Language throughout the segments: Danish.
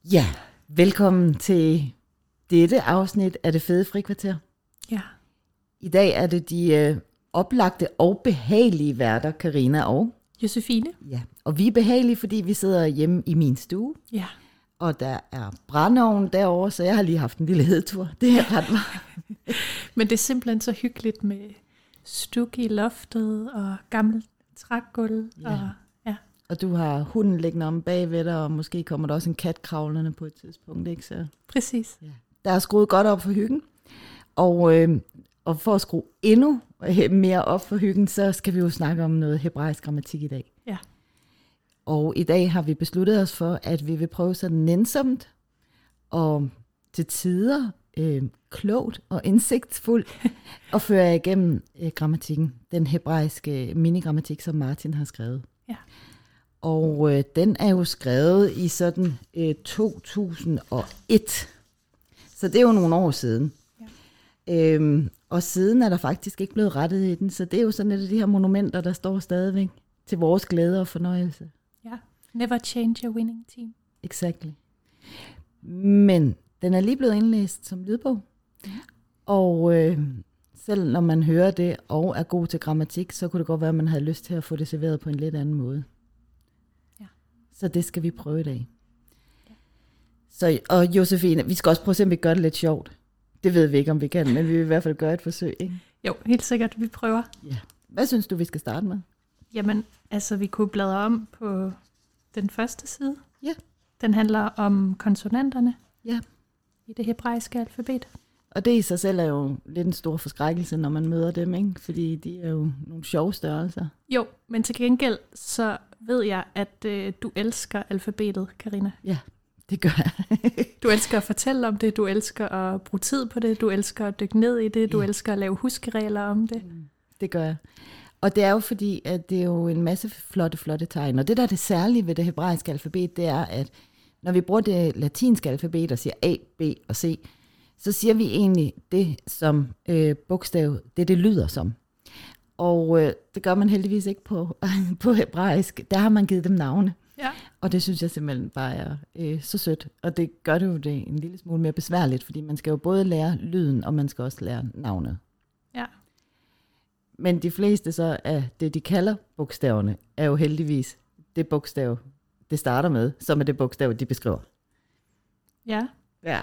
Ja, velkommen til dette afsnit af Det Fede Frikvarter. Ja. I dag er det de oplagte og behagelige værter, Karina og Josefine. Ja, og vi er behagelige, fordi vi sidder hjemme i min stue. Ja. Og der er brændeovn derovre, så jeg har lige haft en lille hedetur. Det er ret meget. Men det er simpelthen så hyggeligt med stuk i loftet og gammelt trægulv. Ja. Og du har hunden liggende om bagved dig, og måske kommer der også en kat kravlende på et tidspunkt, ikke så? Præcis. Ja. Der er skruet godt op for hyggen, og for at skrue endnu mere op for hyggen, så skal vi jo snakke om noget hebraisk grammatik i dag. Ja. Og i dag har vi besluttet os for, at vi vil prøve sådan nænsomt og til tider klogt og indsigtsfuldt at føre jer igennem grammatikken, den hebraiske minigrammatik, som Martin har skrevet. Ja. Og den er jo skrevet i sådan 2001. Så det er jo nogle år siden. Ja. Og siden er der faktisk ikke blevet rettet i den, så det er jo sådan et af de her monumenter, der står stadigvæk til vores glæde og fornøjelse. Ja, never change a winning team. Exactly. Men den er lige blevet indlæst som lydbog. Ja. Og selv når man hører det og er god til grammatik, så kunne det godt være, at man havde lyst til at få det serveret på en lidt anden måde. Ja. Så det skal vi prøve i dag. Ja. Så, og Josefine, vi skal også prøve at se, om vi gør det lidt sjovt. Det ved vi ikke, om vi kan, men vi vil i hvert fald gøre et forsøg, ikke? Jo, helt sikkert, vi prøver. Ja. Hvad synes du, vi skal starte med? Jamen, altså vi kunne bladre om på den første side. Ja. Den handler om konsonanterne. Ja. I det hebraiske alfabet. Og det i sig selv er jo lidt en stor forskrækkelse, når man møder dem, ikke? Fordi de er jo nogle sjove størrelser. Jo, men til gengæld så ved jeg, at du elsker alfabetet, Karina. Ja, det gør jeg. Du elsker at fortælle om det, du elsker at bruge tid på det, du elsker at dykke ned i det, du elsker at lave huskeregler om det. Det gør jeg. Og det er jo fordi, at det er jo en masse flotte tegn. Og det, der er det særlige ved det hebraiske alfabet, det er, at når vi bruger det latinske alfabet og siger A, B og C, så siger vi egentlig det som bogstav, det lyder som. Og det gør man heldigvis ikke på hebraisk. Der har man givet dem navne. Ja. Og det synes jeg simpelthen bare er så sødt. Og det gør det jo det en lille smule mere besværligt, fordi man skal jo både lære lyden, og man skal også lære navnet. Ja. Men de fleste så af det, de kalder bogstaverne, er jo heldigvis det bogstav, det starter med, som er det bogstav, de beskriver. Ja. Ja.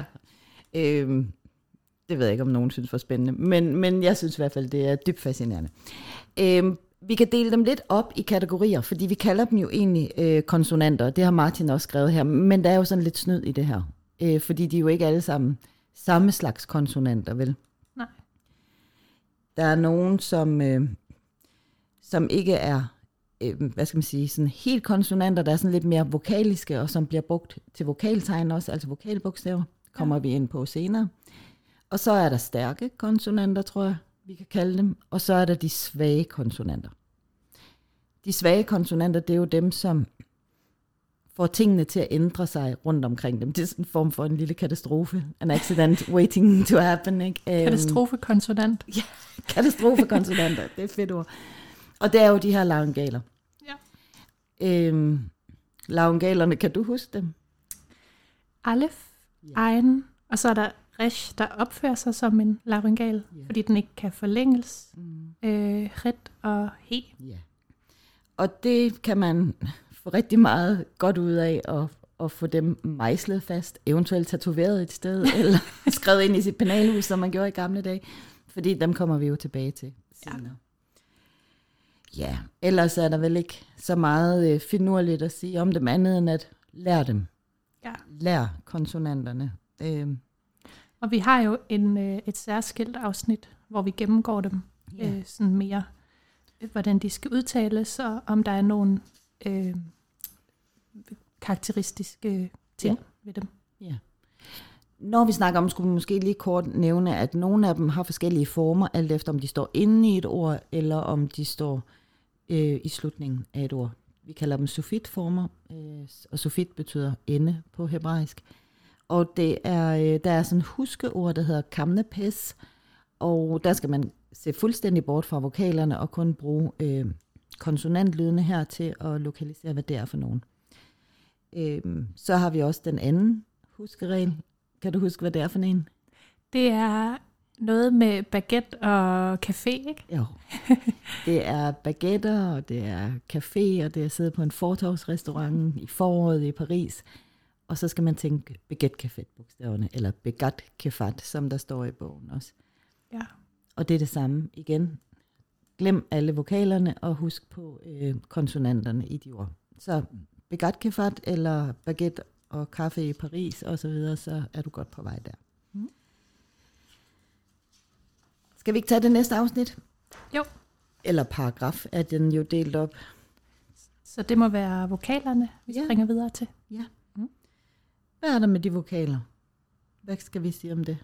Det ved jeg ikke, om nogen synes var spændende, men jeg synes i hvert fald, det er dybt fascinerende. Vi kan dele dem lidt op i kategorier, fordi vi kalder dem jo egentlig konsonanter. Det har Martin også skrevet her, men der er jo sådan lidt snyd i det her, fordi de er jo ikke alle sammen samme slags konsonanter, vel? Nej. Der er nogen, som ikke er, hvad skal man sige, sådan helt konsonanter, der er sådan lidt mere vokaliske, og som bliver brugt til vokaltegn også, altså vokalbogstaver, kommer vi ind på senere. Og så er der stærke konsonanter, tror jeg, vi kan kalde dem, og så er der de svage konsonanter. De svage konsonanter, det er jo dem, som får tingene til at ændre sig rundt omkring dem. Det er sådan en form for en lille katastrofe. An accident waiting to happen, ikke? Katastrofekonsonant. Ja, katastrofekonsonanter, det er et fedt ord. Og det er jo de her laryngaler. Ja. Laryngalerne, kan du huske dem? Alef, ein, og så er der resh, der opfører sig som en laryngal, fordi den ikke kan forlænges. Ret og he. Ja. Og det kan man få rigtig meget godt ud af at få dem mejslet fast, eventuelt tatoveret et sted, eller skrevet ind i sit penalhus, som man gjorde i gamle dage. Fordi dem kommer vi jo tilbage til senere. Ja, ellers er der vel ikke så meget finurligt at sige om dem andet end at lære dem. Ja. Lær konsonanterne. Og vi har jo et særskilt afsnit, hvor vi gennemgår dem sådan mere, hvordan de skal udtales, og om der er nogle karakteristiske ting ved dem. Ja. Når vi snakker om, skulle vi måske lige kort nævne, at nogle af dem har forskellige former, alt efter om de står inde i et ord, eller om de står i slutningen af et ord. Vi kalder dem sufitformer, og sufit betyder ende på hebraisk. Og der er sådan et huskeord, der hedder kamnepes, og der skal man se fuldstændig bort fra vokalerne og kun bruge konsonantlydene her til at lokalisere, hvad det er for nogen. Så har vi også den anden huskeregel. Kan du huske, hvad det er for en? Det er noget med baguette og café, ikke? Jo. Det er baguetter, og det er café, og det er at sidde på en fortovsrestaurant i foråret i Paris. Og så skal man tænke baguette-café-bogstaverne, eller baguette-cafat, som der står i bogen også. Ja. Og det er det samme igen. Glem alle vokalerne, og husk på konsonanterne i de ord. Så baguette-cafat, eller baguette og kaffe i Paris, og så videre, så er du godt på vej der. Skal vi ikke tage det næste afsnit? Jo. Eller paragraf er den jo delt op. Så det må være vokalerne, vi springer videre til. Ja. Hvad er der med de vokaler? Hvad skal vi sige om det?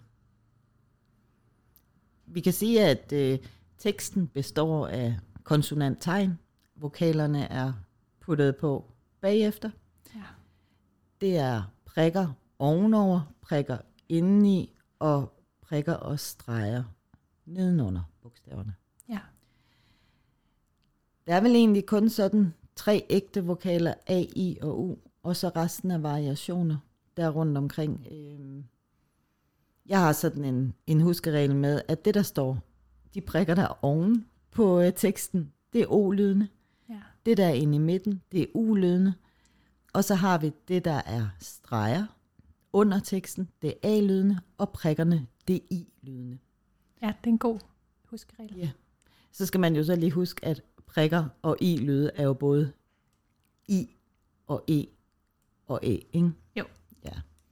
Vi kan sige, at teksten består af konsonanttegn. Vokalerne er puttet på bagefter. Ja. Det er prikker ovenover, prikker indeni og prikker og streger nedenunder bogstaverne. Ja. Der er vel egentlig kun sådan 3 ægte vokaler, A, I og U, og så resten af variationer der rundt omkring. Jeg har sådan en huskeregel med, at det der står, de prikker der oven på teksten, det er O-lydende. Ja. Det der er inde i midten, det er U-lydende. Og så har vi det, der er streger under teksten, det er A-lydende, og prikkerne, det er I-lydende. Ja, det er en god huskeregel. Ja. Så skal man jo så lige huske, at prikker og I-lyde er jo både I og E og E, ikke? Jo. Ja.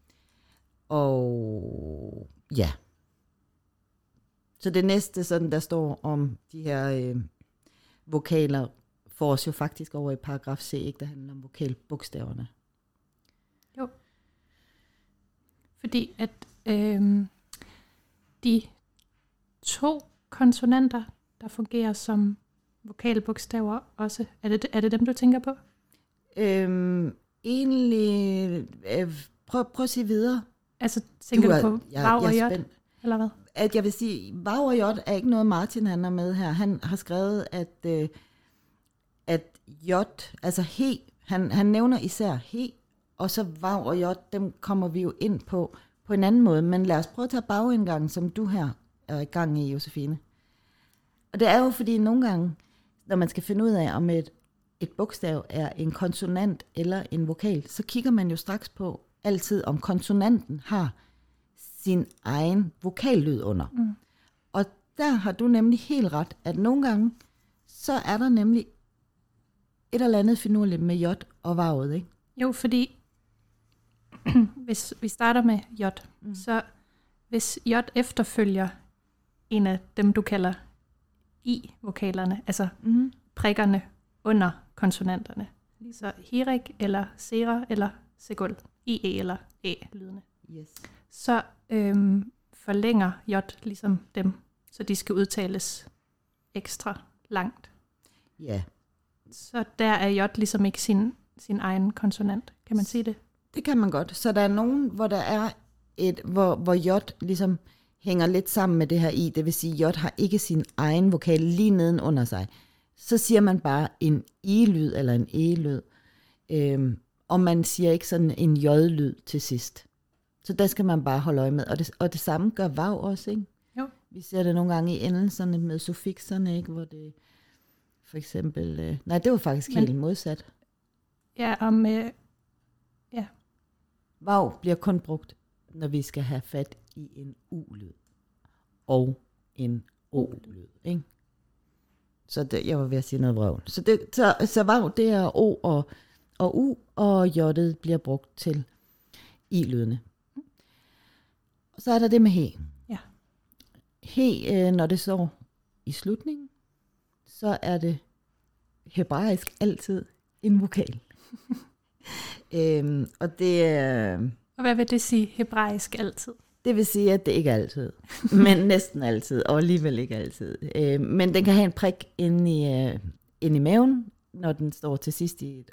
Og ja. Så det næste, sådan der står om de her vokaler, får os jo faktisk over i paragraf C, ikke, der handler om vokalbogstaverne. Jo. Fordi at de 2 konsonanter, der fungerer som vokalbogstaver også, er det dem, du tænker på? Egentlig, prøv at sige videre. Altså, tænker du på vav og jot, eller hvad? At jeg vil sige, vav og jot er ikke noget, Martin han er med her. Han har skrevet, at jot, altså he, han nævner især he, og så vav og jot, dem kommer vi jo ind på en anden måde. Men lad os prøve at tage bagindgangen, som du her er i gang i, Josefine. Og det er jo fordi nogle gange, når man skal finde ud af, om et bogstav er en konsonant eller en vokal, så kigger man jo straks på altid, om konsonanten har sin egen vokallyd under. Og der har du nemlig helt ret, at nogle gange, så er der nemlig et eller andet finurligt med jot og vavet, ikke? Jo, fordi hvis vi starter med jot, så hvis jot efterfølger en af dem, du kalder I-vokalerne, altså prikkerne under konsonanterne, så hirik eller sera eller segul, IE eller E-lydene, så forlænger jot ligesom dem, så de skal udtales ekstra langt. Ja. Så der er jot ligesom ikke sin egen konsonant, kan man sige det? Det kan man godt. Så der er nogen, hvor der er hvor jot ligesom hænger lidt sammen med det her I, det vil sige, jot har ikke sin egen vokal lige nedenunder sig. Så siger man bare en I-lyd eller en E-lyd. Og man siger ikke sådan en J-lyd til sidst. Så der skal man bare holde øje med. Og det samme gør vav også, ikke? Jo. Vi ser det nogle gange i endelserne med suffikserne, ikke? Hvor det for eksempel... nej, det var faktisk helt modsat. Ja, ja. Vav bliver kun brugt, når vi skal have fat i en U-lyd og en O-lyd, ikke? Så det, jeg var ved at sige noget vrøvl. Så vav, det er O og U, og jottet bliver brugt til I-lydene. Og så er der det med he. Ja. He, når det står i slutningen, så er det hebraisk altid en vokal. Og det er... Og hvad vil det sige, hebraisk altid? Det vil sige, at det ikke er altid, men næsten altid, og alligevel ikke altid. Men den kan have en prik inde i maven, når den står til sidst i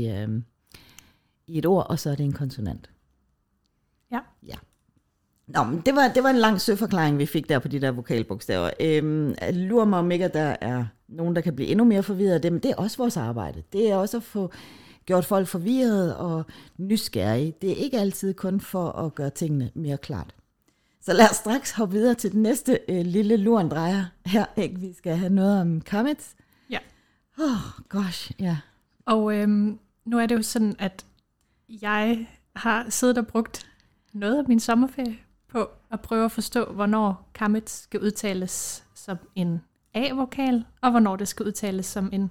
et ord, og så er det en konsonant. Ja. Ja. Nå, men det var en lang søforklaring, vi fik der på de der vokalbogstaver. Lurer mig om ikke, at der er nogen, der kan blive endnu mere forvirret af det, men det er også vores arbejde. Det er også at få gjort folk forvirrede og nysgerrige. Det er ikke altid kun for at gøre tingene mere klart. Så lad os straks hoppe videre til den næste lille lurendrejer her. Ikke? Vi skal have noget om comets. Ja. Gosh, ja. Og nu er det jo sådan, at jeg har siddet og brugt noget af min sommerferie på at prøve at forstå, hvornår comets skal udtales som en A-vokal, og hvornår det skal udtales som en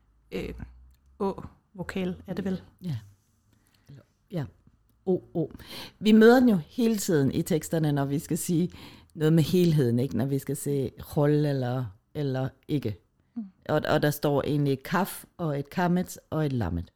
Å-vokal, er det vel? Ja. Ja. O. Vi møder den jo hele tiden i teksterne, når vi skal sige noget med helheden, ikke? Når vi skal se roll eller ikke. Og der står egentlig et kaf og et kamet og et lammet.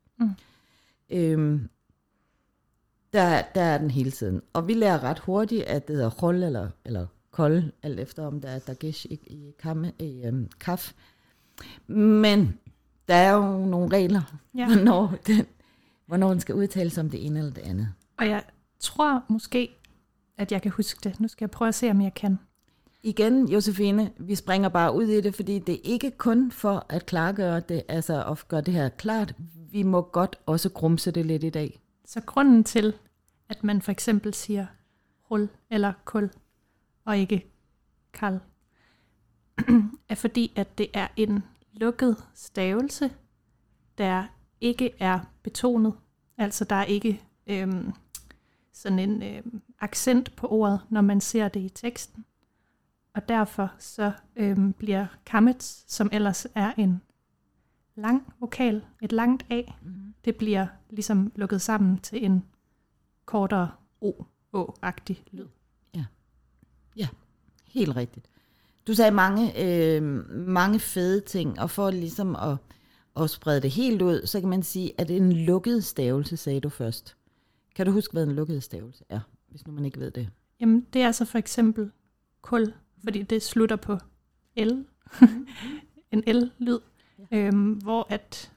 Der er den hele tiden. Og vi lærer ret hurtigt, at det hedder roll eller kold, alt efter om der er dagish i kaf. Men der er jo nogle regler, hvornår den skal udtales som det ene eller det andet. Og jeg tror måske, at jeg kan huske det. Nu skal jeg prøve at se, om jeg kan. Igen, Josefine, vi springer bare ud i det, fordi det er ikke kun for at klargøre det, altså at gøre det her klart. Vi må godt også grumse det lidt i dag. Så grunden til, at man for eksempel siger hul eller kul, og ikke kal, er fordi, at det er en lukket stavelse, der ikke er betonet. Altså der er ikke sådan en accent på ordet, når man ser det i teksten. Og derfor så bliver kamets, som ellers er en lang vokal, et langt A, det bliver ligesom lukket sammen til en kortere O-agtig lyd. Ja, helt rigtigt. Du sagde mange fede ting, og for ligesom at sprede det helt ud, så kan man sige, at det er en lukket stavelse, sagde du først. Kan du huske, hvad en lukket stavelse er, hvis nu man ikke ved det? Jamen, det er så for eksempel kul, fordi det slutter på L, en L-lyd, hvor at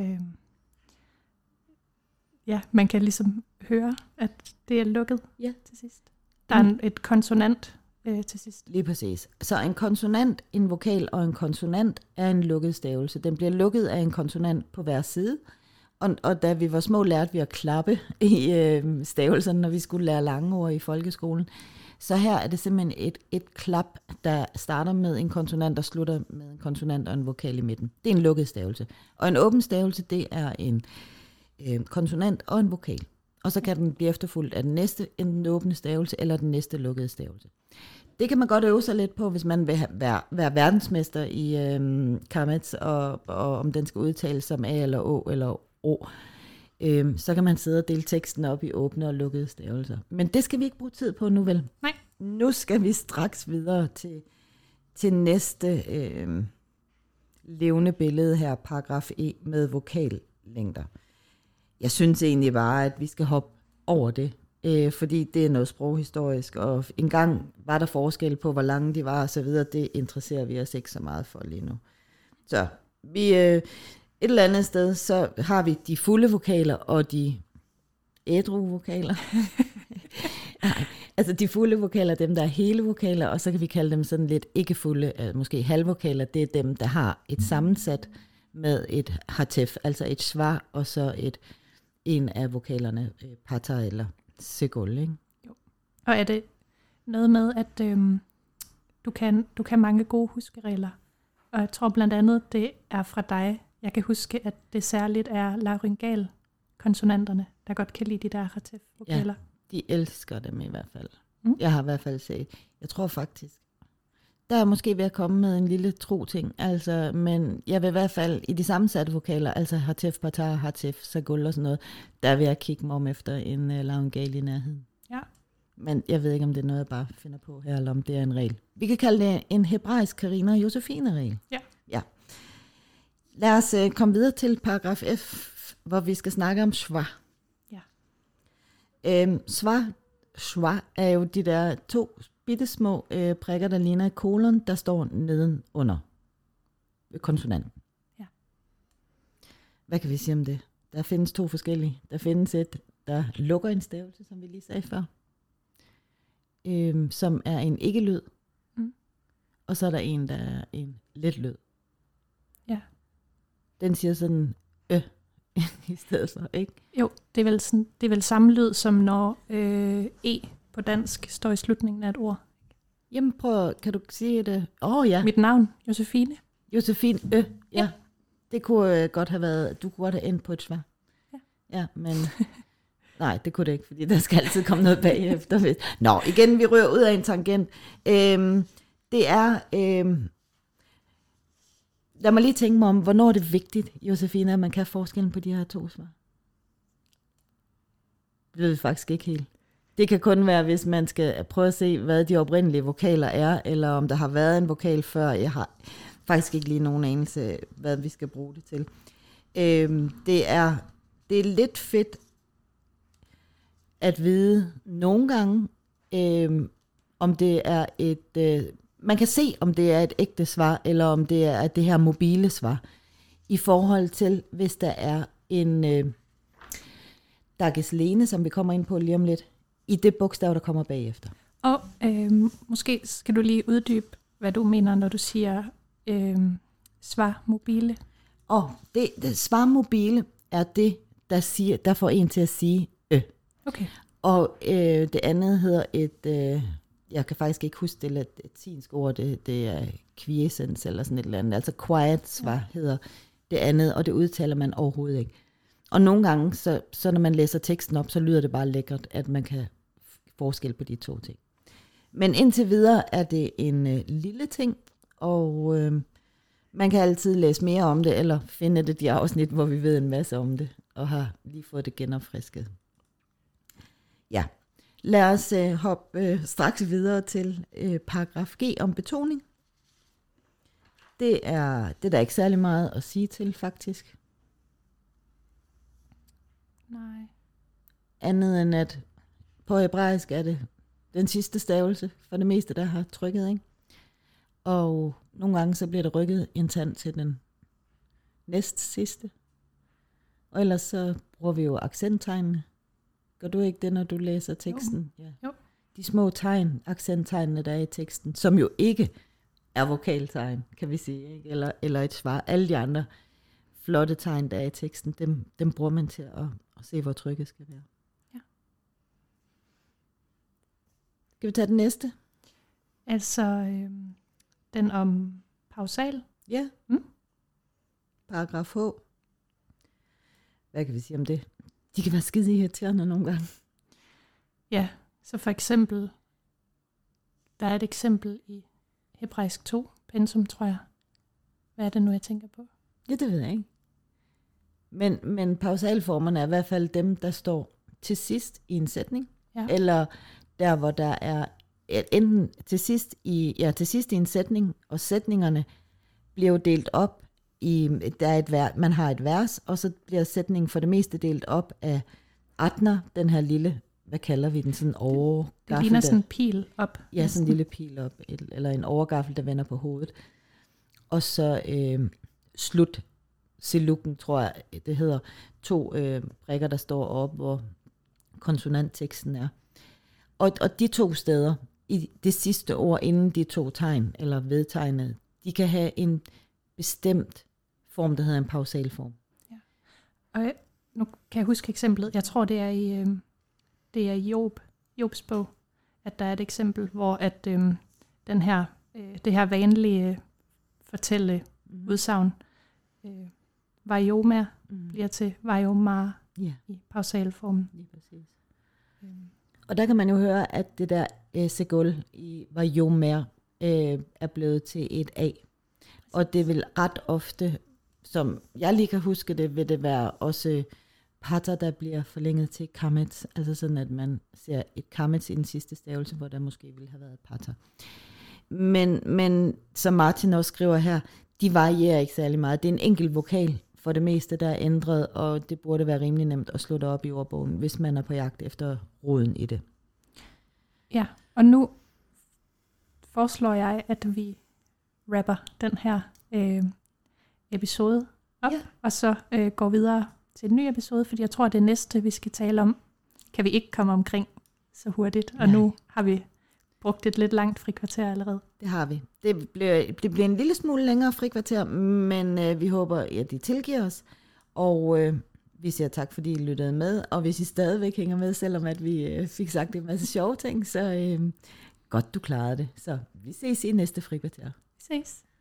man kan ligesom høre, at det er lukket til sidst. Der er et konsonant til sidst. Lige præcis. Så en konsonant, en vokal og en konsonant er en lukket stavelse. Den bliver lukket af en konsonant på hver side. Og da vi var små, lærte vi at klappe i stavelserne, når vi skulle lære lange ord i folkeskolen. Så her er det simpelthen et klap, der starter med en konsonant og slutter med en konsonant og en vokal i midten. Det er en lukket stavelse. Og en åben stavelse, det er en konsonant og en vokal. Og så kan den blive efterfulgt af den næste, en åbne stavelse eller den næste lukkede stavelse. Det kan man godt øve sig lidt på, hvis man vil være verdensmester i kamets, og om den skal udtales som A eller Å eller O. Så kan man sidde og dele teksten op i åbne og lukkede stavelser. Men det skal vi ikke bruge tid på nu, vel? Nej. Nu skal vi straks videre til næste levende billede her, paragraf E med vokallængder. Jeg synes egentlig bare, at vi skal hoppe over det, fordi det er noget sproghistorisk, og engang var der forskel på, hvor lange de var og så videre. Det interesserer vi os ikke så meget for lige nu. Så vi... Et eller andet sted, så har vi de fulde vokaler og de ædru vokaler. Altså de fulde vokaler, dem der er hele vokaler, og så kan vi kalde dem sådan lidt ikke fulde, måske halvvokaler. Det er dem, der har et sammensat med et hatef, altså et svar, og så en af vokalerne, pata eller segol, ikke? Jo. Og er det noget med, at du kan mange gode huskeregler, og jeg tror blandt andet, det er fra dig. Jeg kan huske, at det særligt er laryngal-konsonanterne, der godt kan lide de der hatef-vokaler. Ja, de elsker dem i hvert fald. Jeg har i hvert fald set. Jeg tror faktisk, der er måske ved at komme med en lille tro ting, altså, men jeg vil i hvert fald i de sammensatte vokaler, altså hatef, patar, hatef, sagul og sådan noget, der vil jeg kigge mig om efter en laryngal i nærheden. Ja. Men jeg ved ikke, om det er noget, jeg bare finder på her, eller om det er en regel. Vi kan kalde det en hebraisk Carina Josefine-regel. Ja. Lad os komme videre til paragraf F, hvor vi skal snakke om schwa. Ja. Schwa er jo de der to bittesmå prikker, der ligner et kolon, der står nedenunder konsonanten. Ja. Hvad kan vi sige om det? Der findes to forskellige. Der findes et, der lukker en stavelse, som vi lige sagde før, som er en ikke-lyd. Og så er der en, der er en let lyd. Ja. Den siger sådan i stedet for, ikke? Jo, det er vel samme lyd, som når E på dansk står i slutningen af et ord. Jamen prøv, kan du sige det? Ja. Mit navn, Josefine. Josefine, ja. Det kunne godt have været, du kunne godt have endt på et svar. Ja, men nej, det kunne det ikke, fordi der skal altid komme noget bagefter. Nå, igen, vi rører ud af en tangent. Det er, lad mig lige tænke mig om, hvornår er det vigtigt, Josefine, at man kan forskellen på de her to svar? Det ved vi faktisk ikke helt. Det kan kun være, hvis man skal prøve at se, hvad de oprindelige vokaler er, eller om der har været en vokal før. Jeg har faktisk ikke lige nogen anelse, hvad vi skal bruge det til. Det er lidt fedt at vide nogle gange, om det er et... man kan se, om det er et ægte svar, eller om det er det her mobile svar, i forhold til, hvis der er en Dages Lene, som vi kommer ind på lige om lidt, i det bogstav, der kommer bagefter. Og måske skal du lige uddybe, hvad du mener, når du siger svar mobile. Det svar mobile er det, der får en til at sige Okay. Og det andet hedder jeg kan faktisk ikke huske det latinske ord, det er quiescence eller sådan et eller andet, altså quiet svar hedder det andet, og det udtaler man overhovedet ikke. Og nogle gange, så når man læser teksten op, så lyder det bare lækkert, at man kan forskel på de to ting. Men indtil videre er det en lille ting, og man kan altid læse mere om det, eller finde de afsnit, hvor vi ved en masse om det, og har lige fået det genopfrisket. Ja, lad os hoppe straks videre til paragraf G om betoning. Det er der ikke særlig meget at sige til, faktisk. Nej. Andet end at på hebraisk er det den sidste stavelse for det meste, der har trykket, ikke? Og nogle gange så bliver der rykket en tand til den næst sidste. Og ellers så bruger vi jo accenttegnene. Gør du ikke det, når du læser teksten? Jo. Ja. Jo. De små tegn, accenttegnene, der er i teksten, som jo ikke er vokaltegn, kan vi sige, ikke? Eller et svar. Alle de andre flotte tegn, der er i teksten, dem bruger man til at se, hvor trykket skal være. Ja. Skal vi tage den næste? Altså den om pausal. Ja. Paragraf H. Hvad kan vi sige om det? De kan være skide irriterende nogle gange. Ja, så for eksempel, der er et eksempel i hebraisk 2, pensum, tror jeg. Hvad er det nu, jeg tænker på? Ja, det ved jeg ikke. Men pausalformerne er i hvert fald dem, der står til sidst i en sætning, eller der, hvor der er enten til sidst i en sætning, og sætningerne bliver jo delt op i, man har et vers, og så bliver sætningen for det meste delt op af atner, den her lille, hvad kalder vi den, sådan overgaffel. Det ligner sådan en pil op. Ja, sådan en lille pil op, eller en overgaffel, der vender på hovedet. Og så slut silukken, tror jeg, det hedder, 2 prikker, der står op, hvor konsonantteksten er. Og de 2 steder, i det sidste ord, inden de 2 tegn, eller vedtegnet, de kan have en bestemt form, der hedder en pausalform. Ja. Og nu kan jeg huske eksemplet. Jeg tror, det er i Jobs bog, at der er et eksempel, hvor at det her vanlige udsagn vajomer bliver til vajomar i pausalformen. Lige præcis. Og der kan man jo høre, at det der segul i vajomer er blevet til et A. Og det vil ret ofte, som jeg lige kan huske det, vil det være også patter, der bliver forlænget til kamet. Altså sådan, at man ser et kamet i den sidste stavelse, hvor der måske ville have været patter. Men som Martin også skriver her, de varierer ikke særlig meget. Det er en enkelt vokal for det meste, der er ændret, og det burde være rimelig nemt at slå det op i ordbogen, hvis man er på jagt efter roden i det. Ja, og nu foreslår jeg, at vi rapper den her episode op, og så går videre til en ny episode, fordi jeg tror, det næste, vi skal tale om, kan vi ikke komme omkring så hurtigt, og nu har vi brugt et lidt langt frikvarter allerede. Det har vi. Det bliver en lille smule længere frikvarter, men vi håber, at de tilgiver os, og Vi siger tak, fordi I lyttede med, og hvis I stadigvæk hænger med, selvom at vi fik sagt en masse sjove ting, så godt du klarede det. Så vi ses i næste frikvarter. Vi ses.